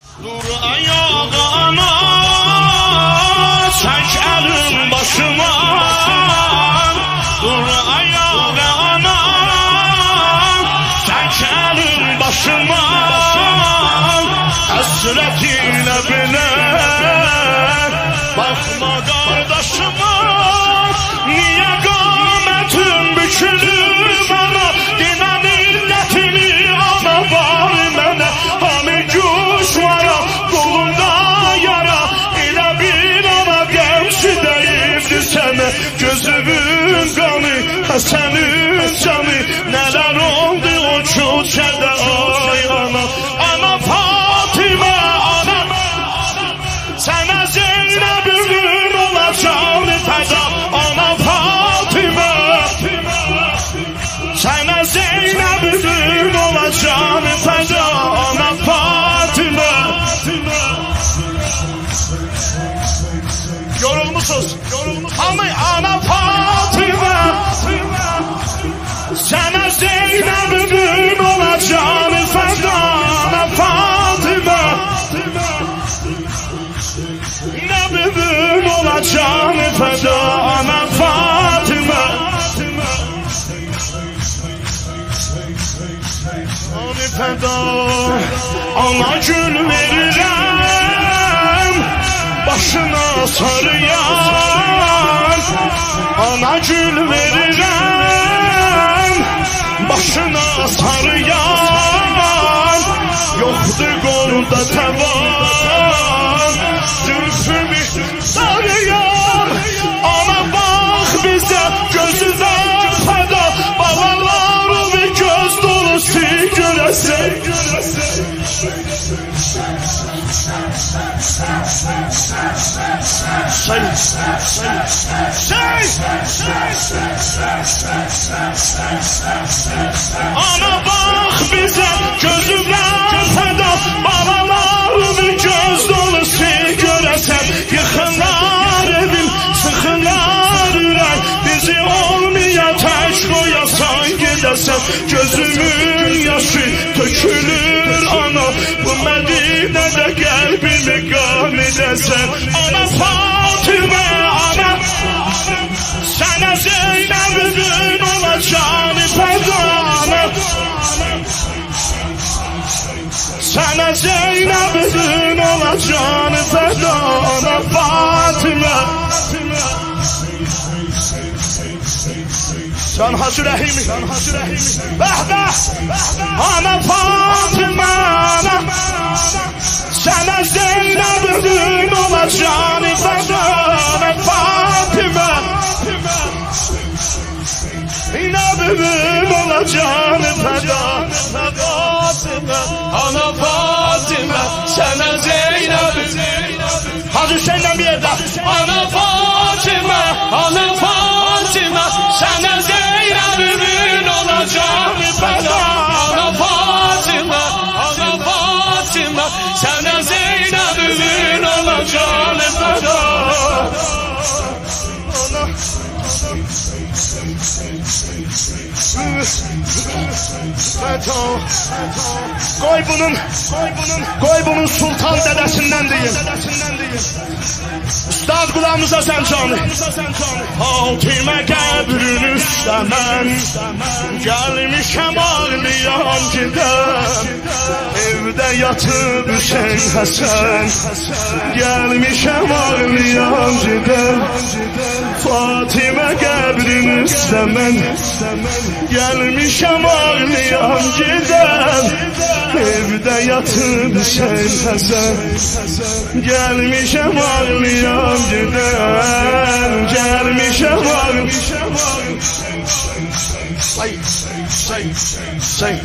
Dur ayağına, çek elin başıma. Dur ayağına, çek elin başıma. Hasretiyle bile bakma kardeşime. Niye kâmetin bükülür bana? Dine milletini ana var mene. Hani güç var ya kolunda yara. İle bir ana gemsi değildi sene. Gözümün kanı, Hasan'ın canı. Neler oldu o çöçede ay ana. Ana Fatime ana. Sana Zeynep'in olacağını feda. Ana Fatime. Sana Zeynep'in olacağını feda. Ana Fatime. Yorulmuşuz. Ama ana Fatime. Sana Zeynep'in olacağını feda. Ana Fatime. Nebibim olacağını feda. Ana Fatime. Ana feda. Ana gül verirem başına sarıyan. Ana gül verirem başına sarıyan. Yoktur kolunda tevan, zülfümü sarıyan. Ana bak bize gözünden feda. Babalar ve göz dolusu göresin. Ana bak bize gözünden feda. Babalar ve göz dolusu göresen. Yıkınlar evim, sıkınlar ürek. Bizi olmayan tek koyasan gidesen. Gözümün yaşı tökülür ana. Bu Medine'de kalbimi gam edesen. Ana Fatime ana. Sana Zeynep'in olacağını feda ana. Sana Zeynep'in olacağını feda. Ana Fatime. Can Hacı Rahimi. Ana Fatime ana. Sana Zeynep'in olacağını feda. Ana Fatime. Nebibim olacağını feda. Ana Fatime. Sana Zeynep'in. Hacı Hüseyin'den bir yerde. Ana Fatime. Ana Fatime. Sana Zeynep'in olacağını feda. Ana Fatime. Ana Fatime. Sana Zeynep'in olacağını feda. Koy bunun sultan dedesinden değil. Üstad kulağımıza sen canı. Fatime qəbrin üstə mən gəlmişəm ağlayan gidəm. Evdə yatıb Hüseyin Həsən gəlmişəm ağlayan gidəm. Fatime qəbrin üstə mən gəlmişəm ağlayan gidəm. Evdə yatıb Hüseyin Həsən gəlmişəm ağlayan gidəm. Gəlmişəm ağlayan. Say.